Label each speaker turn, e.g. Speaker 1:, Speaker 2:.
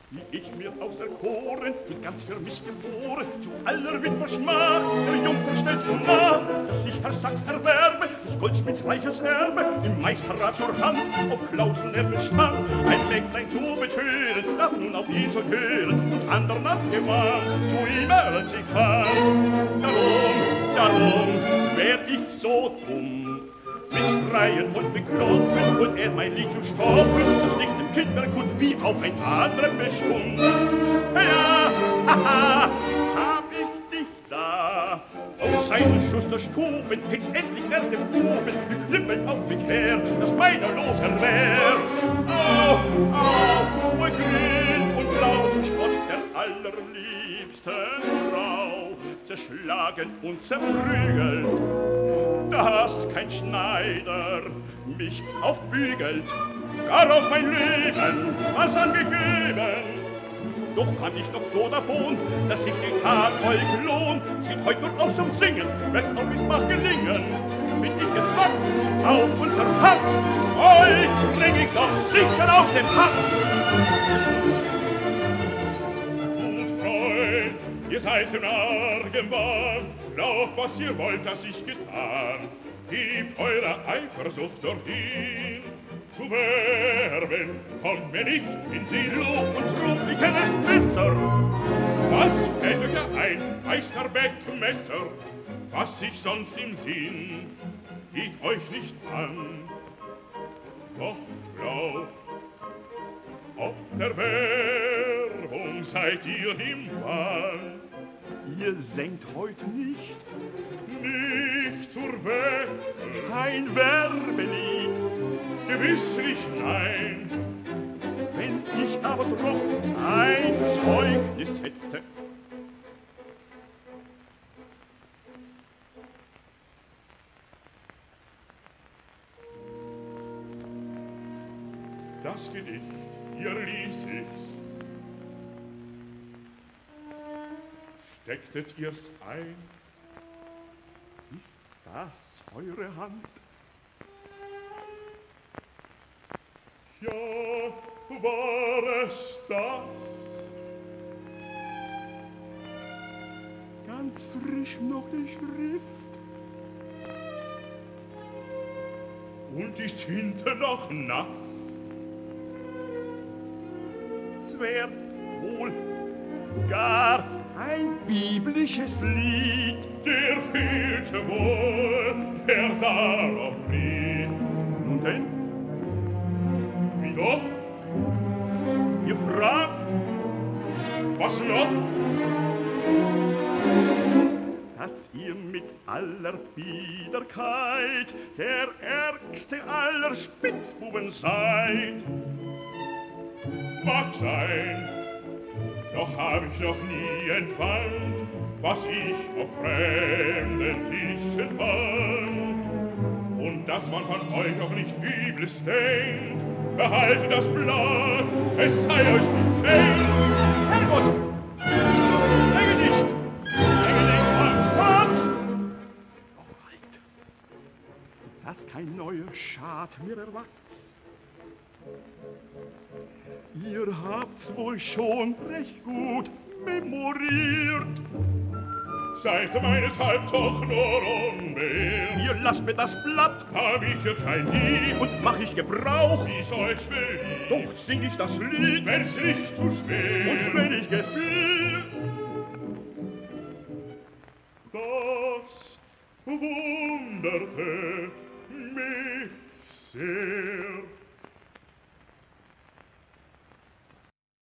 Speaker 1: wie ich mir auserkoren, bin ganz für mich geboren, zu aller Witwer Schmach, der Jungfer stellt so nach, dass ich Herr Sachs erwerbe, des Goldschmieds reiches Erbe, im Meisterrat zur Hand, auf Klauseln er bestand, ein Mägdlein zu betören, darf nun auf ihn zu hören, und andern abgemahnt, zu ihm sich fand. Darum, wär ich so dumm, mit Schreien und Bekloppen und er mein Lied zu stoppen, das nicht im Kindergut wie auf ein anderer bestimmt. Ja, haha, hab ich dich da, aus seinen Schuster Stuben, hätt's endlich er dem Buben, geklippelt auf mich her, das meiner loser wär. Au, grün und blau zum Spott der allerliebsten Frau, zerschlagen und zerprügelt, dass kein Schneider mich aufbügelt, gar auf mein Leben was angegeben. Doch kam ich noch so davon, dass ich den Tag euch lohn, zieht heut nur aus zum Singen, wird auch es mag gelingen. Bin ich gezwungen auf unser Pakt, euch bring ich doch sicher aus dem Pakt. Und Freund, ihr seid im argen Wahn, glaubt, was ihr wollt, dass ich getan. Gebt eure Eifersucht dorthin. Zu werben kommt mir nicht in sie Lob und Ruhm, ich kenn es besser. Was fällt euch da ein, Meisterbeckmesser? Was ich sonst im Sinn, geht euch nicht an. Doch glaubt, auf der Werbung seid ihr im Wahn. Ihr senkt heut nicht zur Welt, kein Werbelied, gewisslich nein. Wenn ich aber doch ein Zeugnis hätte, das Gedicht, ihr ließ ich's, stecktet ihr's ein? Ist das eure Hand? Ja, war es das? Ganz frisch noch die Schrift. Und die Tinte noch nass. Es wär wohl gar ein biblisches Lied. Der fehlte wohl, wer darauf blieb. Nun denn? Wie doch? Ihr fragt, was noch? Dass ihr mit aller Biederkeit der ärgste aller Spitzbuben seid. Mag sein, doch hab ich noch nie empfand, was ich auf fremden Tischen fand. Und dass man von euch auch nicht Übles denkt, behaltet das Blatt, es sei euch geschenkt. Herrgott! Lege nicht! Lege nicht, Max! Oh, halt! Dass kein neuer Schad mir erwachs. Ihr habt's wohl schon recht gut memoriert. Seid meinethalb doch nur unbeirrt. Ihr lasst mir das Blatt, hab ich ja kein Lied, und mach ich Gebrauch, wie's euch beliebt. Doch sing ich das Lied, wenn's nicht zu spät, und wenn ich gefiel. Das wunderte mich sehr.